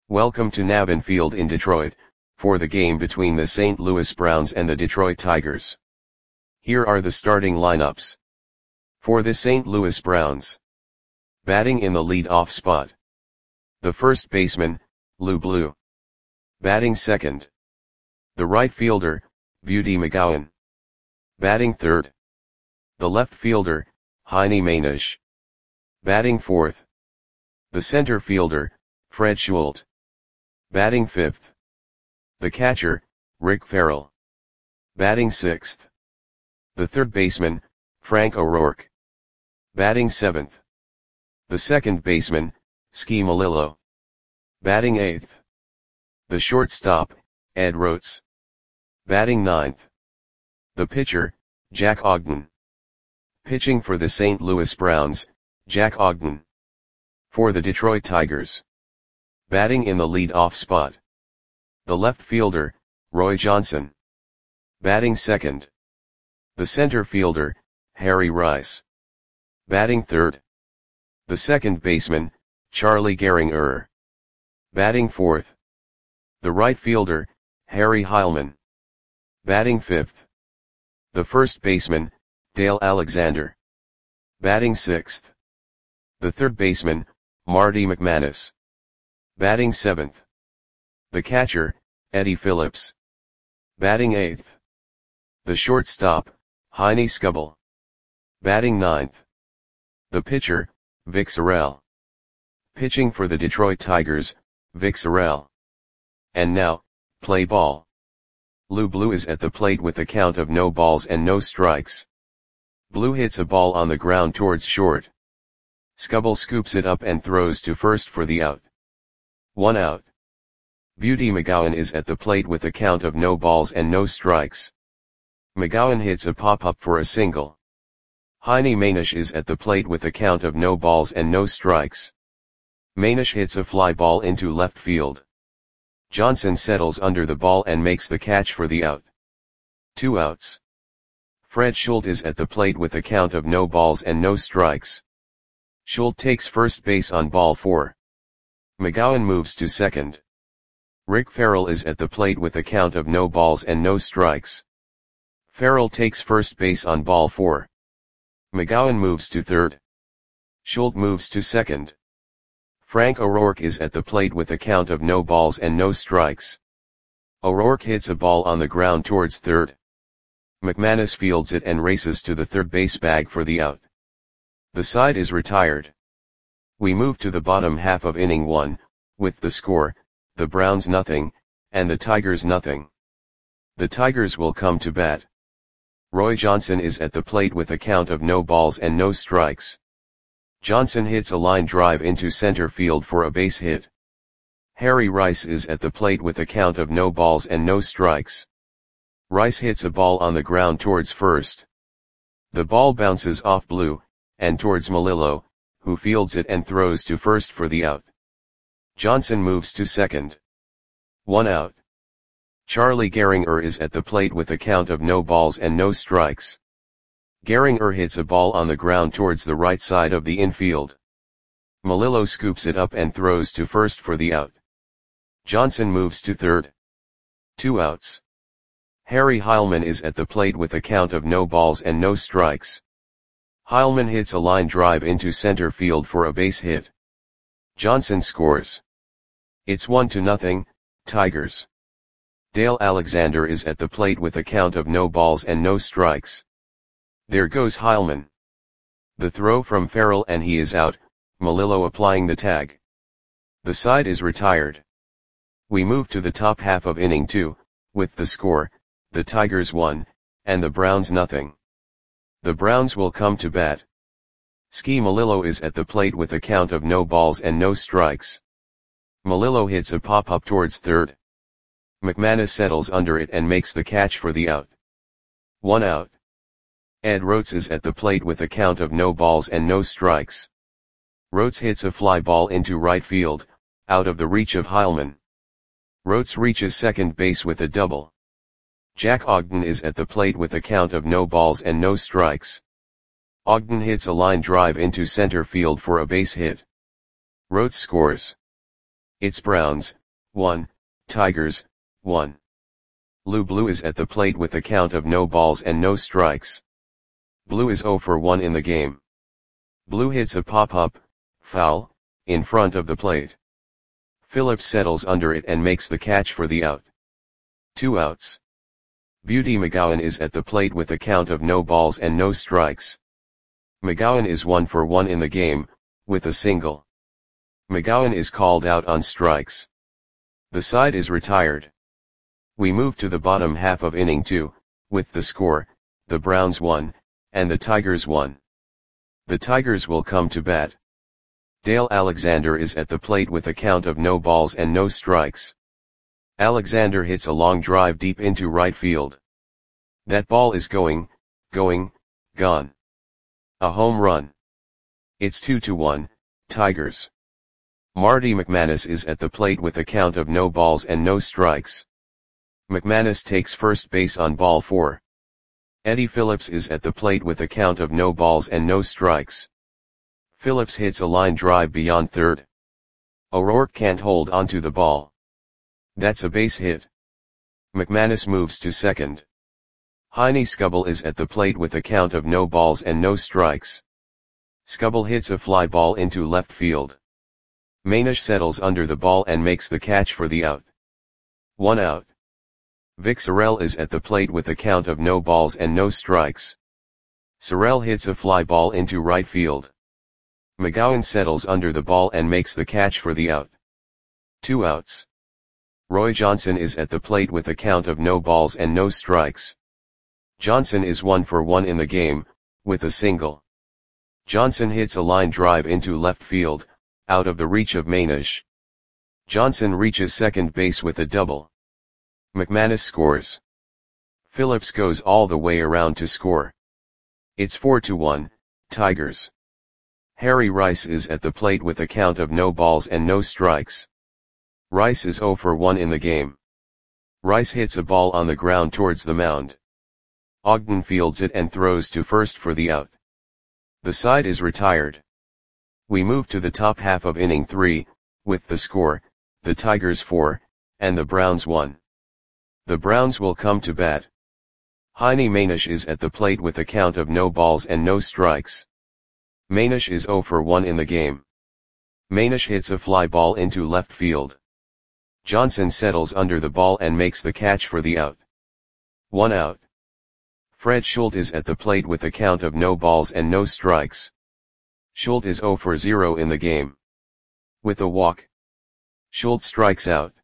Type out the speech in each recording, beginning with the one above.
Welcome to Navin Field in Detroit, for the game between the St. Louis Browns and the Detroit Tigers. Here are the starting lineups. For the St. Louis Browns. Batting in the lead-off spot. The first baseman, Lou Blue. Batting second. The right fielder, Beauty McGowan. Batting third. The left fielder, Heine Mainisch. Batting fourth. The center fielder, Fred Schult. Batting fifth. The catcher, Rick Farrell. Batting sixth. The third baseman, Frank O'Rourke. Batting seventh. The second baseman, Ski Melillo. Batting eighth. The shortstop, Ed Rotes. Batting ninth. The pitcher, Jack Ogden. Pitching for the St. Louis Browns, Jack Ogden. For the Detroit Tigers. Batting in the lead-off spot. The left fielder, Roy Johnson. Batting second. The center fielder, Harry Rice. Batting third. The second baseman, Charlie Gehringer. Batting fourth. The right fielder, Harry Heilmann. Batting fifth. The first baseman, Dale Alexander. Batting sixth. The third baseman, Marty McManus. Batting seventh. The catcher, Eddie Phillips. Batting eighth. The shortstop, Heine Skubal. Batting ninth. The pitcher, Vic Sorrell. Pitching for the Detroit Tigers, Vic Sorrell. And now, play ball. Lou Blue is at the plate with a count of no balls and no strikes. Blue hits a ball on the ground towards short. Skubal scoops it up and throws to first for the out. 1 out. Beauty McGowan is at the plate with a count of no balls and no strikes. McGowan hits a pop-up for a single. Heine Mainisch is at the plate with a count of no balls and no strikes. Mainisch hits a fly ball into left field. Johnson settles under the ball and makes the catch for the out. 2 outs. Fred Schult is at the plate with a count of no balls and no strikes. Schult takes first base on ball 4. McGowan moves to second. Rick Farrell is at the plate with a count of no balls and no strikes. Farrell takes first base on ball 4. McGowan moves to third. Schult moves to second. Frank O'Rourke is at the plate with a count of no balls and no strikes. O'Rourke hits a ball on the ground towards third. McManus fields it and races to the third base bag for the out. The side is retired. We move to the bottom half of inning 1, with the score, the Browns nothing, and the Tigers nothing. The Tigers will come to bat. Roy Johnson is at the plate with a count of no balls and no strikes. Johnson hits a line drive into center field for a base hit. Harry Rice is at the plate with a count of no balls and no strikes. Rice hits a ball on the ground towards first. The ball bounces off Blue, and towards Melillo, who fields it and throws to first for the out. Johnson moves to second. 1 out. Charlie Gehringer is at the plate with a count of no balls and no strikes. Gehringer hits a ball on the ground towards the right side of the infield. Melillo scoops it up and throws to first for the out. Johnson moves to third. 2 outs. Harry Heilmann is at the plate with a count of no balls and no strikes. Heilmann hits a line drive into center field for a base hit. Johnson scores. It's 1-0, Tigers. Dale Alexander is at the plate with a count of no balls and no strikes. There goes Heilmann. The throw from Farrell and he is out, Melillo applying the tag. The side is retired. We move to the top half of inning 2, with the score, the Tigers 1, and the Browns nothing. The Browns will come to bat. Ski Melillo is at the plate with a count of no balls and no strikes. Melillo hits a pop-up towards third. McManus settles under it and makes the catch for the out. 1 out. Ed Rotes is at the plate with a count of no balls and no strikes. Rotes hits a fly ball into right field, out of the reach of Heilmann. Rotes reaches second base with a double. Jack Ogden is at the plate with a count of no balls and no strikes. Ogden hits a line drive into center field for a base hit. Rotes scores. It's Browns, 1, Tigers, 1. Lou Blue is at the plate with a count of no balls and no strikes. Blue is 0 for 1 in the game. Blue hits a pop-up, foul, in front of the plate. Phillips settles under it and makes the catch for the out. 2 outs. Beauty McGowan is at the plate with a count of no balls and no strikes. McGowan is 1 for 1 in the game, with a single. McGowan is called out on strikes. The side is retired. We move to the bottom half of inning 2, with the score, the Browns 1, and the Tigers 1. The Tigers will come to bat. Dale Alexander is at the plate with a count of no balls and no strikes. Alexander hits a long drive deep into right field. That ball is gone. A home run. It's 2-1, Tigers. Marty McManus is at the plate with a count of no balls and no strikes. McManus takes first base on ball 4. Eddie Phillips is at the plate with a count of no balls and no strikes. Phillips hits a line drive beyond third. O'Rourke can't hold onto the ball. That's a base hit. McManus moves to second. Heine Skubal is at the plate with a count of no balls and no strikes. Skubal hits a fly ball into left field. Mainish settles under the ball and makes the catch for the out. 1 out. Vic Sorrell is at the plate with a count of no balls and no strikes. Sorrell hits a fly ball into right field. McGowan settles under the ball and makes the catch for the out. 2 outs. Roy Johnson is at the plate with a count of no balls and no strikes. Johnson is 1 for 1 in the game, with a single. Johnson hits a line drive into left field, out of the reach of Mainish. Johnson reaches second base with a double. McManus scores. Phillips goes all the way around to score. It's 4-1, Tigers. Harry Rice is at the plate with a count of no balls and no strikes. Rice is 0 for 1 in the game. Rice hits a ball on the ground towards the mound. Ogden fields it and throws to first for the out. The side is retired. We move to the top half of inning 3, with the score, the Tigers 4, and the Browns 1. The Browns will come to bat. Heine Mainish is at the plate with a count of no balls and no strikes. Mainish is 0 for 1 in the game. Mainish hits a fly ball into left field. Johnson settles under the ball and makes the catch for the out. 1 out. Fred Schultz is at the plate with a count of no balls and no strikes. Schultz is 0 for 0 in the game. With a walk, Schultz strikes out.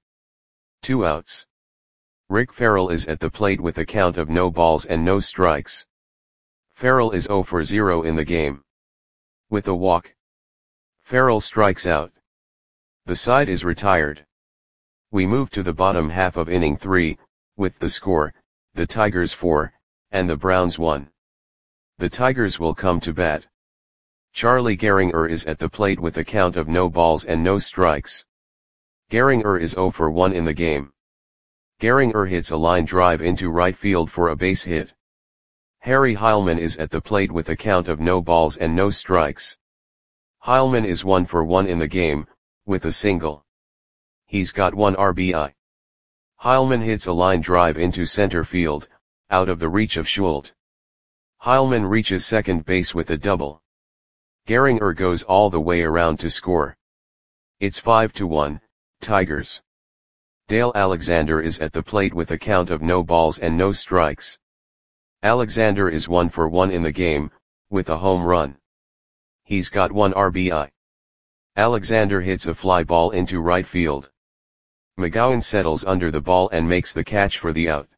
2 outs. Rick Farrell is at the plate with a count of no balls and no strikes. Farrell is 0 for 0 in the game. With a walk, Farrell strikes out. The side is retired. We move to the bottom half of inning 3, with the score, the Tigers 4, and the Browns 1. The Tigers will come to bat. Charlie Gehringer is at the plate with a count of no balls and no strikes. Gehringer is 0 for 1 in the game. Gehringer hits a line drive into right field for a base hit. Harry Heilman is at the plate with a count of no balls and no strikes. Heilman is 1 for 1 in the game, with a single. He's got 1 RBI. Heilman hits a line drive into center field, out of the reach of Schultz. Heilman reaches second base with a double. Gehringer goes all the way around to score. It's 5-1, Tigers. Dale Alexander is at the plate with a count of no balls and no strikes. Alexander is 1 for 1 in the game, with a home run. He's got 1 RBI. Alexander hits a fly ball into right field. McGowan settles under the ball and makes the catch for the out.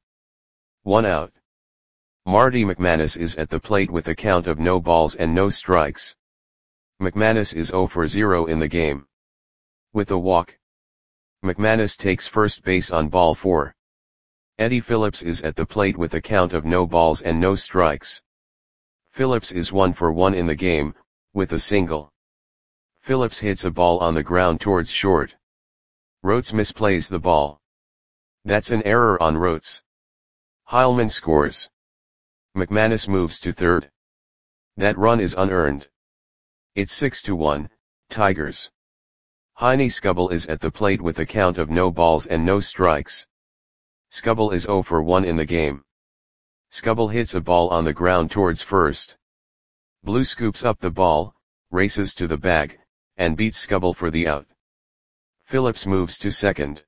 1 out. Marty McManus is at the plate with a count of no balls and no strikes. McManus is 0 for 0 in the game. With a walk, McManus takes first base on ball 4. Eddie Phillips is at the plate with a count of no balls and no strikes. Phillips is 1 for 1 in the game, with a single. Phillips hits a ball on the ground towards short. Rhodes misplays the ball. That's an error on Rhodes. Heilman scores. McManus moves to third. That run is unearned. It's 6-1, Tigers. Heine Skubal is at the plate with a count of no balls and no strikes. Skubal is 0 for 1 in the game. Skubal hits a ball on the ground towards first. Blue scoops up the ball, races to the bag, and beats Skubal for the out. Phillips moves to second.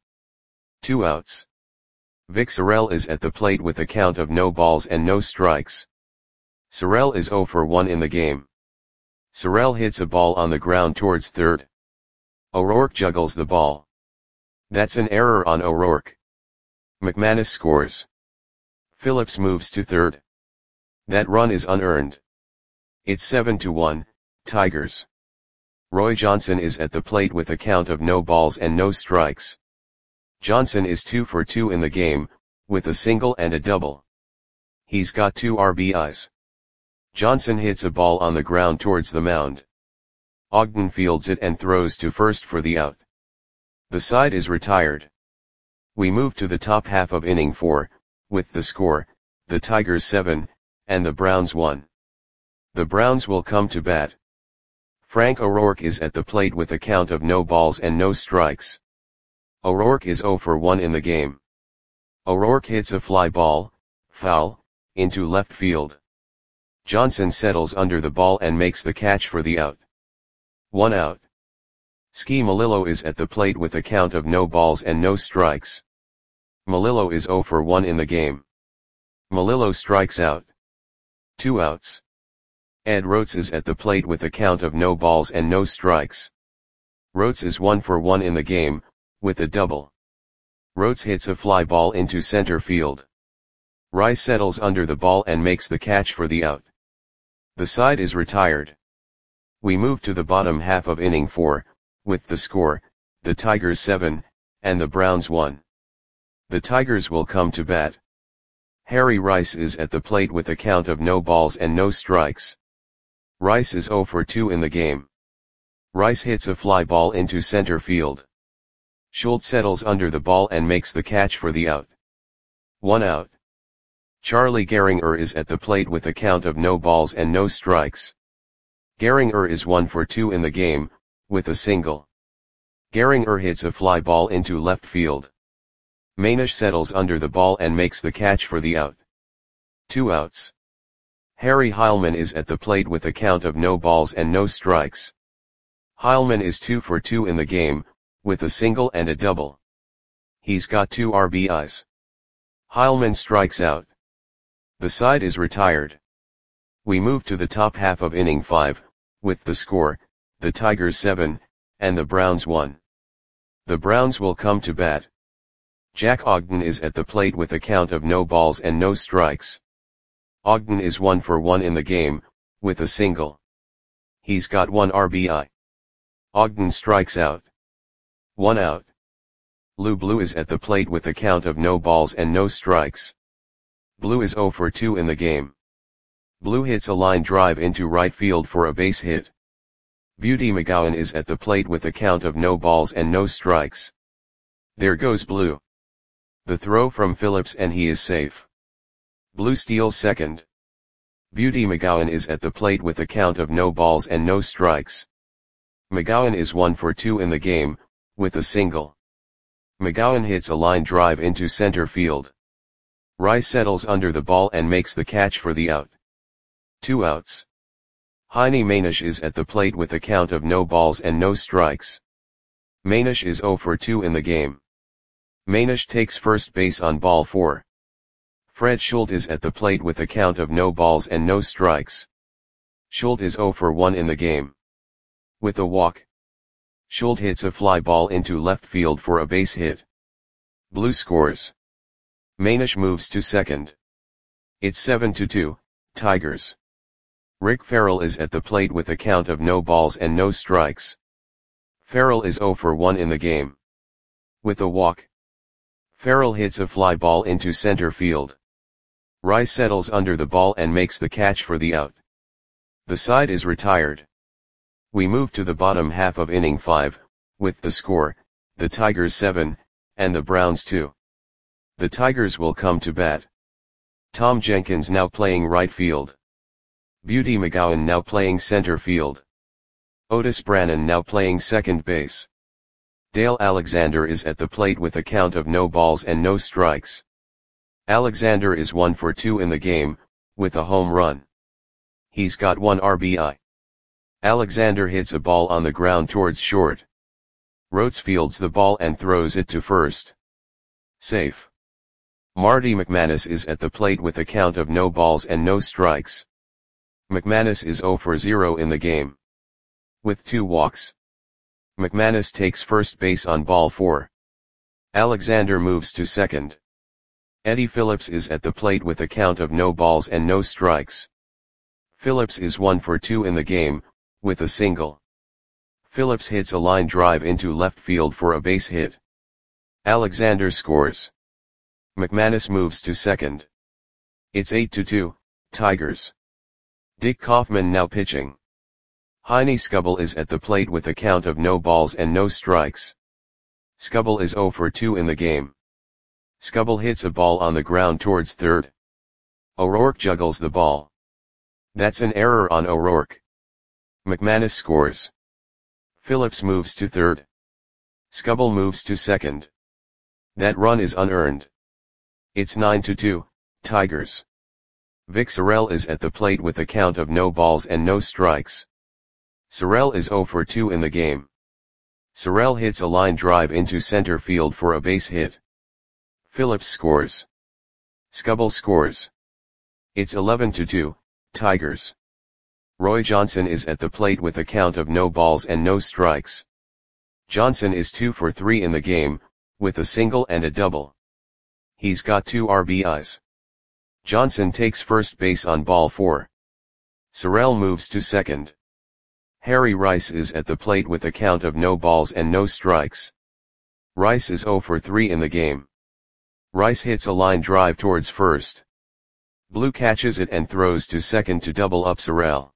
2 outs. Vic Sorel is at the plate with a count of no balls and no strikes. Sorel is 0 for 1 in the game. Sorel hits a ball on the ground towards third. O'Rourke juggles the ball. That's an error on O'Rourke. McManus scores. Phillips moves to third. That run is unearned. It's 7-1, Tigers. Roy Johnson is at the plate with a count of no balls and no strikes. Johnson is 2 for 2 in the game, with a single and a double. He's got 2 RBIs. Johnson hits a ball on the ground towards the mound. Ogden fields it and throws to first for the out. The side is retired. We move to the top half of inning 4, with the score, the Tigers 7, and the Browns 1. The Browns will come to bat. Frank O'Rourke is at the plate with a count of no balls and no strikes. O'Rourke is 0 for 1 in the game. O'Rourke hits a fly ball, foul, into left field. Johnson settles under the ball and makes the catch for the out. 1 out. Ski Melillo is at the plate with a count of no balls and no strikes. Melillo is 0 for 1 in the game. Melillo strikes out. 2 outs. Ed Rotes is at the plate with a count of no balls and no strikes. Rotes is 1 for 1 in the game, with a double. Rotes hits a fly ball into center field. Rice settles under the ball and makes the catch for the out. The side is retired. We move to the bottom half of inning 4, with the score, the Tigers 7, and the Browns 1. The Tigers will come to bat. Harry Rice is at the plate with a count of no balls and no strikes. Rice is 0 for 2 in the game. Rice hits a fly ball into center field. Schultz settles under the ball and makes the catch for the out. 1 out. Charlie Gehringer is at the plate with a count of no balls and no strikes. Gehringer is 1 for 2 in the game, with a single. Gehringer hits a fly ball into left field. Manish settles under the ball and makes the catch for the out. 2 outs. Harry Heilman is at the plate with a count of no balls and no strikes. Heilman is 2 for 2 in the game, with a single and a double. He's got 2 RBIs. Heilman strikes out. The side is retired. We move to the top half of inning 5, with the score, the Tigers 7, and the Browns 1. The Browns will come to bat. Jack Ogden is at the plate with a count of no balls and no strikes. Ogden is 1 for 1 in the game, with a single. He's got 1 RBI. Ogden strikes out. 1 out. Lou Blue is at the plate with a count of no balls and no strikes. Blue is 0 for 2 in the game. Blue hits a line drive into right field for a base hit. Beauty McGowan is at the plate with a count of no balls and no strikes. There goes Blue. The throw from Phillips and he is safe. Blue steals second. Beauty McGowan is at the plate with a count of no balls and no strikes. McGowan is 1 for 2 in the game, with a single. McGowan hits a line drive into center field. Rice settles under the ball and makes the catch for the out. 2 outs. Heine Manish is at the plate with a count of no balls and no strikes. Manish is 0 for 2 in the game. Manish takes first base on ball 4. Fred Schultz is at the plate with a count of no balls and no strikes. Schultz is 0 for 1 in the game. With a walk. Schultz hits a fly ball into left field for a base hit. Blue scores. Manish moves to second. It's 7-2, Tigers. Rick Farrell is at the plate with a count of no balls and no strikes. Farrell is 0 for 1 in the game. With a walk. Farrell hits a fly ball into center field. Rice settles under the ball and makes the catch for the out. The side is retired. We move to the bottom half of inning 5, with the score, the Tigers 7, and the Browns 2. The Tigers will come to bat. Tom Jenkins now playing right field. Beauty McGowan now playing center field. Otis Brannan now playing second base. Dale Alexander is at the plate with a count of no balls and no strikes. Alexander is 1 for 2 in the game, with a home run. He's got 1 RBI. Alexander hits a ball on the ground towards short. Rhodes fields the ball and throws it to first. Safe. Marty McManus is at the plate with a count of no balls and no strikes. McManus is 0 for 0 in the game. With 2 walks. McManus takes first base on ball 4. Alexander moves to second. Eddie Phillips is at the plate with a count of no balls and no strikes. Phillips is 1 for 2 in the game, with a single. Phillips hits a line drive into left field for a base hit. Alexander scores. McManus moves to second. It's 8-2, Tigers. Dick Kaufman now pitching. Heine Skubal is at the plate with a count of no balls and no strikes. Skubal is 0 for 2 in the game. Skubal hits a ball on the ground towards third. O'Rourke juggles the ball. That's an error on O'Rourke. McManus scores. Phillips moves to third. Skubal moves to second. That run is unearned. It's 9-2, Tigers. Vic Sorrell is at the plate with a count of no balls and no strikes. Sorrell is 0 for 2 in the game. Sorrell hits a line drive into center field for a base hit. Phillips scores. Skubal scores. It's 11-2, Tigers. Roy Johnson is at the plate with a count of no balls and no strikes. Johnson is 2 for 3 in the game, with a single and a double. He's got 2 RBIs. Johnson takes first base on ball 4. Sorrell moves to second. Harry Rice is at the plate with a count of no balls and no strikes. Rice is 0 for 3 in the game. Rice hits a line drive towards first. Blue catches it and throws to second to double up Sorrell.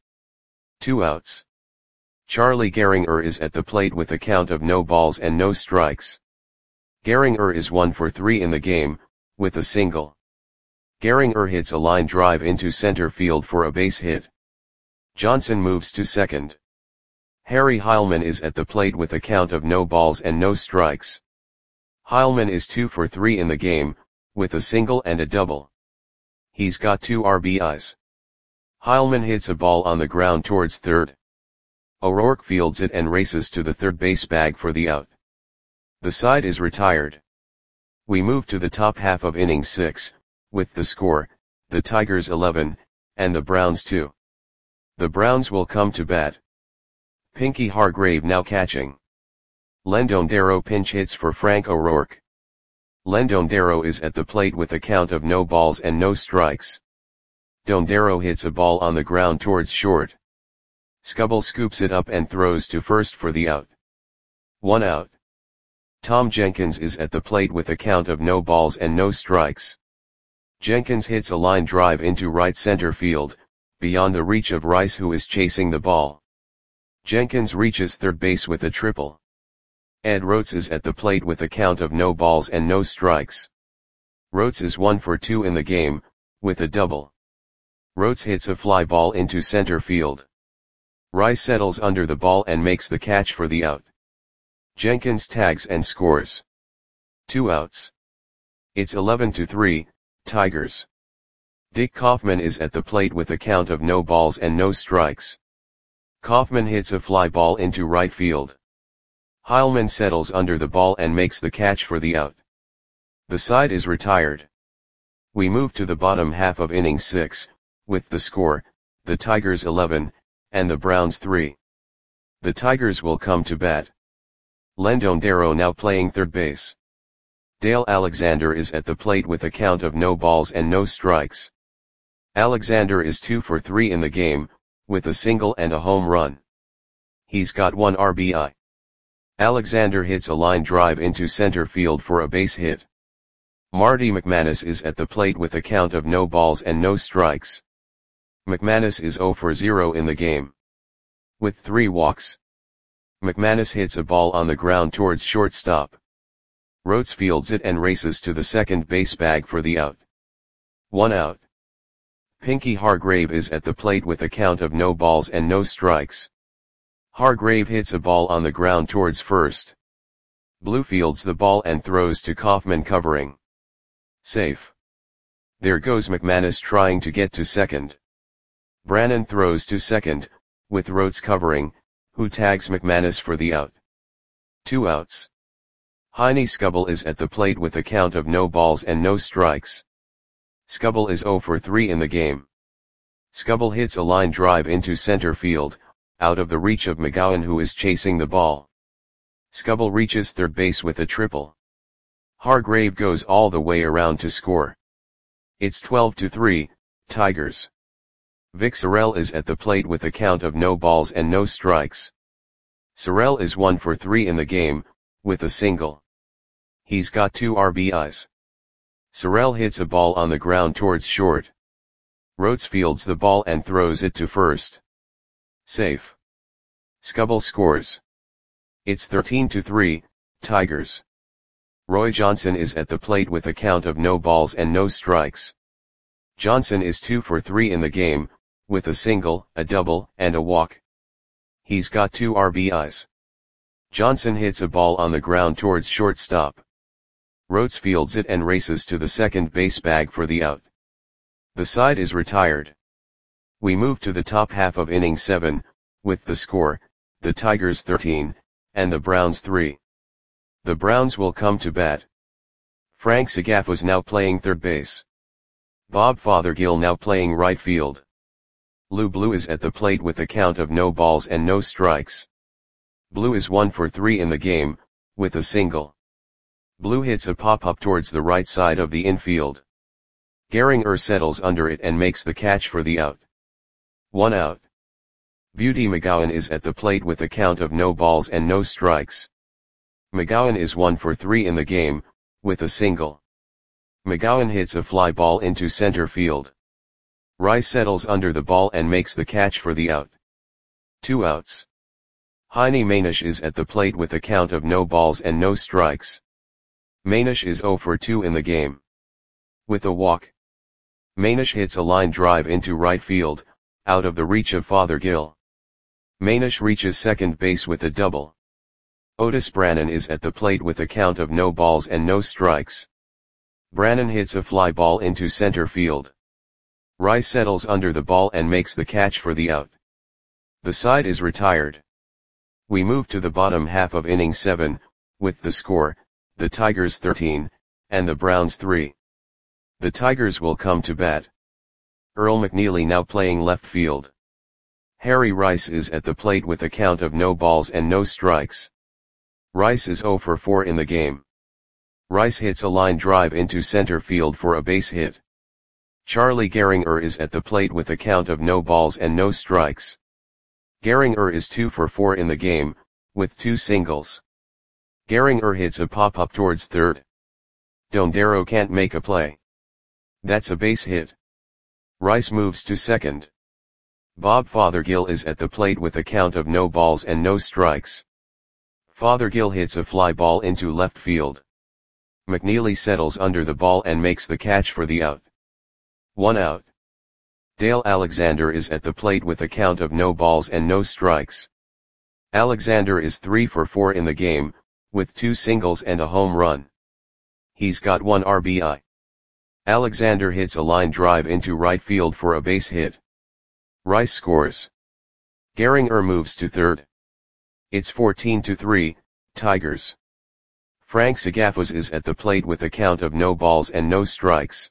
2 outs. Charlie Gehringer is at the plate with a count of no balls and no strikes. Gehringer is 1 for 3 in the game, with a single. Gehringer hits a line drive into center field for a base hit. Johnson moves to second. Harry Heilman is at the plate with a count of no balls and no strikes. Heilman is 2 for 3 in the game, with a single and a double. He's got 2 RBIs. Heilman hits a ball on the ground towards third. O'Rourke fields it and races to the third base bag for the out. The side is retired. We move to the top half of inning 6, with the score, the Tigers 11, and the Browns 2. The Browns will come to bat. Pinky Hargrave now catching. Lendon Darrow pinch hits for Frank O'Rourke. Lendon Darrow is at the plate with a count of no balls and no strikes. Darrow hits a ball on the ground towards short. Skubal scoops it up and throws to first for the out. 1 out. Tom Jenkins is at the plate with a count of no balls and no strikes. Jenkins hits a line drive into right center field, beyond the reach of Rice, who is chasing the ball. Jenkins reaches third base with a triple. Ed Rhodes is at the plate with a count of no balls and no strikes. Rhodes is 1 for 2 in the game, with a double. Rhodes hits a fly ball into center field. Rice settles under the ball and makes the catch for the out. Jenkins tags and scores. 2 outs. It's 11-3, Tigers. Dick Kaufman is at the plate with a count of no balls and no strikes. Kaufman hits a fly ball into right field. Heilman settles under the ball and makes the catch for the out. The side is retired. We move to the bottom half of inning 6, with the score, the Tigers 11, and the Browns 3. The Tigers will come to bat. Lendon Darrow now playing third base. Dale Alexander is at the plate with a count of no balls and no strikes. Alexander is 2 for 3 in the game, with a single and a home run. He's got 1 RBI. Alexander hits a line drive into center field for a base hit. Marty McManus is at the plate with a count of no balls and no strikes. McManus is 0 for 0 in the game. With 3 walks. McManus hits a ball on the ground towards shortstop. Rhodes fields it and races to the second base bag for the out. 1 out. Pinky Hargrave is at the plate with a count of no balls and no strikes. Hargrave hits a ball on the ground towards first. Blue fields the ball and throws to Kaufman covering. Safe. There goes McManus trying to get to second. Brannan throws to second, with Rhodes covering, who tags McManus for the out. 2 outs. Heine Skubal is at the plate with a count of no balls and no strikes. Skubal is 0 for 3 in the game. Skubal hits a line drive into center field, out of the reach of McGowan who is chasing the ball. Skubal reaches third base with a triple. Hargrave goes all the way around to score. It's 12-3, Tigers. Vic Sorrell is at the plate with a count of no balls and no strikes. Sorrell is 1 for 3 in the game, with a single. He's got 2 RBIs. Sorrell hits a ball on the ground towards short. Rhodes fields the ball and throws it to first. Safe. Skubal scores. It's 13-3, Tigers. Roy Johnson is at the plate with a count of no balls and no strikes. Johnson is 2 for 3 in the game, with a single, a double, and a walk. He's got 2 RBIs. Johnson hits a ball on the ground towards shortstop. Rhodes fields it and races to the second base bag for the out. The side is retired. We move to the top half of inning 7, with the score, the Tigers 13, and the Browns 3. The Browns will come to bat. Frank Sagaf was now playing third base. Bob Fothergill now playing right field. Lou Blue is at the plate with a count of no balls and no strikes. Blue is 1 for 3 in the game, with a single. Blue hits a pop-up towards the right side of the infield. Gehringer settles under it and makes the catch for the out. 1 out. Beauty McGowan is at the plate with a count of no balls and no strikes. McGowan is 1 for 3 in the game, with a single. McGowan hits a fly ball into center field. Rice settles under the ball and makes the catch for the out. 2 outs. Heine Manish is at the plate with a count of no balls and no strikes. Manish is 0 for 2 in the game. With a walk. Manish hits a line drive into right field, out of the reach of Fothergill. Manish reaches second base with a double. Otis Brannan is at the plate with a count of no balls and no strikes. Brannan hits a fly ball into center field. Rice settles under the ball and makes the catch for the out. The side is retired. We move to the bottom half of inning 7, with the score, the Tigers 13, and the Browns 3. The Tigers will come to bat. Earl McNeely now playing left field. Harry Rice is at the plate with a count of no balls and no strikes. Rice is 0 for 4 in the game. Rice hits a line drive into center field for a base hit. Charlie Gehringer is at the plate with a count of no balls and no strikes. Gehringer is 2 for 4 in the game, with 2 singles. Gehringer hits a pop-up towards third. Dondero can't make a play. That's a base hit. Rice moves to second. Bob Fothergill is at the plate with a count of no balls and no strikes. Fothergill hits a fly ball into left field. McNeely settles under the ball and makes the catch for the out. 1 out. Dale Alexander is at the plate with a count of no balls and no strikes. Alexander is 3 for 4 in the game, with 2 singles and a home run. He's got 1 RBI. Alexander hits a line drive into right field for a base hit. Rice scores. Gehringer moves to third. It's 14-3, Tigers. Frank Sagafos is at the plate with a count of no balls and no strikes.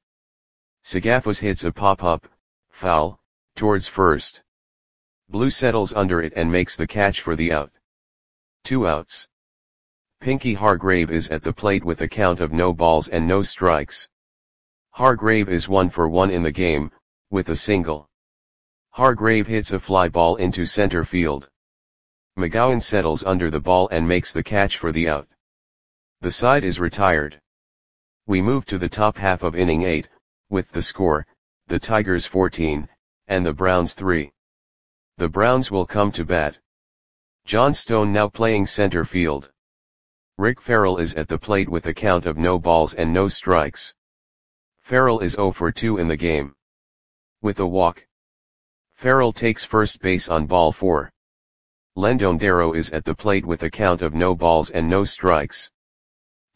Sagafos hits a pop-up, foul, towards first. Blue settles under it and makes the catch for the out. 2 outs. Pinky Hargrave is at the plate with a count of no balls and no strikes. Hargrave is 1 for 1 in the game, with a single. Hargrave hits a fly ball into center field. McGowan settles under the ball and makes the catch for the out. The side is retired. We move to the top half of inning 8, with the score, the Tigers 14, and the Browns 3. The Browns will come to bat. John Stone now playing center field. Rick Farrell is at the plate with a count of no balls and no strikes. Farrell is 0 for 2 in the game. With a walk. Farrell takes first base on ball 4. Len Dondero is at the plate with a count of no balls and no strikes.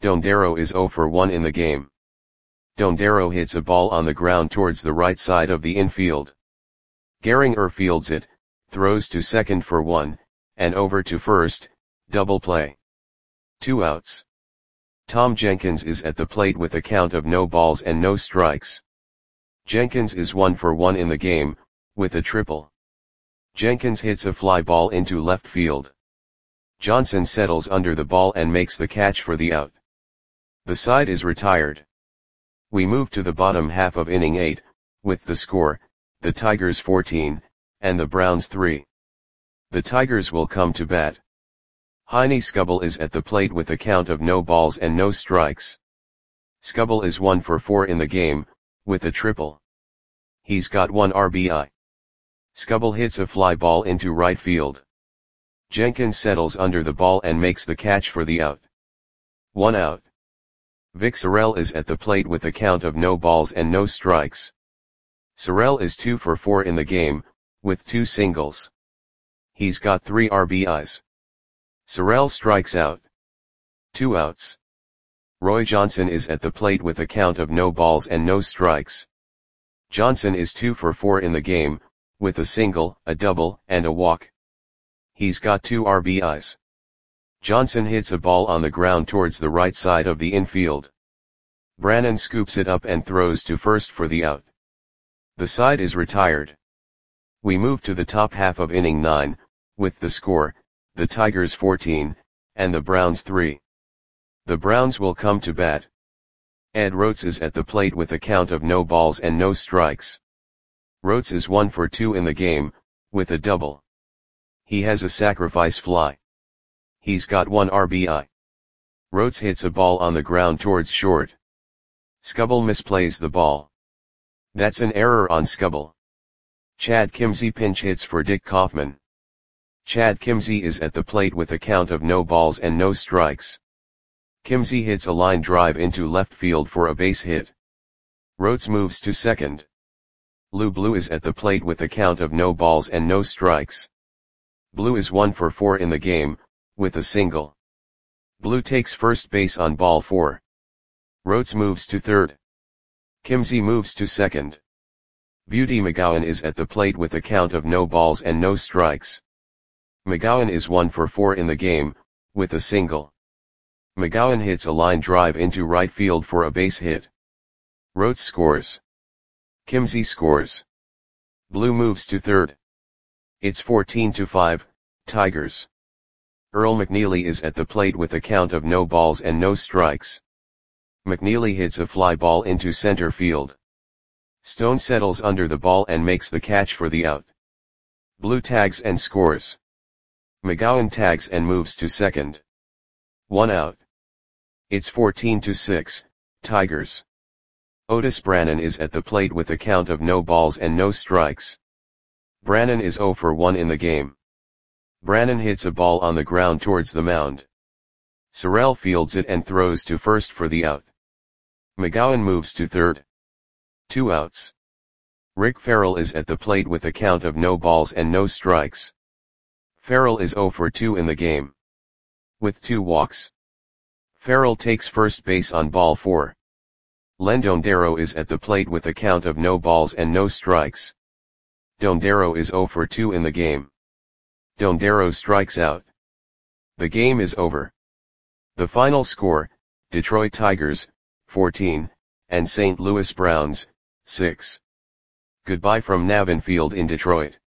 Dondero is 0 for 1 in the game. Dondero hits a ball on the ground towards the right side of the infield. Gehringer fields it, throws to second for 1, and over to first, double play. 2 outs. Tom Jenkins is at the plate with a count of no balls and no strikes. Jenkins is 1 for 1 in the game, with a triple. Jenkins hits a fly ball into left field. Johnson settles under the ball and makes the catch for the out. The side is retired. We move to the bottom half of inning 8, with the score, the Tigers 14, and the Browns 3. The Tigers will come to bat. Heine Skubal is at the plate with a count of no balls and no strikes. Skubal is 1 for 4 in the game, with a triple. He's got 1 RBI. Skubal hits a fly ball into right field. Jenkins settles under the ball and makes the catch for the out. 1 out. Vic Sorrell is at the plate with a count of no balls and no strikes. Sorrell is 2 for 4 in the game, with 2 singles. He's got 3 RBIs. Sorrell strikes out. 2 outs. Roy Johnson is at the plate with a count of no balls and no strikes. Johnson is 2 for 4 in the game, with a single, a double, and a walk. He's got 2 RBIs. Johnson hits a ball on the ground towards the right side of the infield. Brannan scoops it up and throws to first for the out. The side is retired. We move to the top half of inning 9, with the score, the Tigers 14, and the Browns 3. The Browns will come to bat. Ed Rotes is at the plate with a count of no balls and no strikes. Rotes is 1 for 2 in the game, with a double. He has a sacrifice fly. He's got 1 RBI. Rotes hits a ball on the ground towards short. Skubal misplays the ball. That's an error on Skubal. Chad Kimzey pinch hits for Dick Kaufman. Chad Kimzey is at the plate with a count of no balls and no strikes. Kimzey hits a line drive into left field for a base hit. Rotes moves to second. Lou Blue is at the plate with a count of no balls and no strikes. Blue is 1 for 4 in the game, with a single. Blue takes first base on ball 4. Rotes moves to third. Kimzey moves to second. Beauty McGowan is at the plate with a count of no balls and no strikes. McGowan is 1 for 4 in the game, with a single. McGowan hits a line drive into right field for a base hit. Rotes scores. Kimzey scores. Blue moves to third. It's 14-5, Tigers. Earl McNeely is at the plate with a count of no balls and no strikes. McNeely hits a fly ball into center field. Stone settles under the ball and makes the catch for the out. Blue tags and scores. McGowan tags and moves to second. 1 out. It's 14-6, Tigers. Otis Brannan is at the plate with a count of no balls and no strikes. Brannan is 0 for 1 in the game. Brannan hits a ball on the ground towards the mound. Sorrell fields it and throws to first for the out. McGowan moves to third. 2 outs. Rick Farrell is at the plate with a count of no balls and no strikes. Farrell is 0 for 2 in the game. With 2 walks. Farrell takes first base on ball 4. Len Dondero is at the plate with a count of no balls and no strikes. Dondero is 0 for 2 in the game. Dondero strikes out. The game is over. The final score, Detroit Tigers, 14, and St. Louis Browns, 6. Goodbye from Navin Field in Detroit.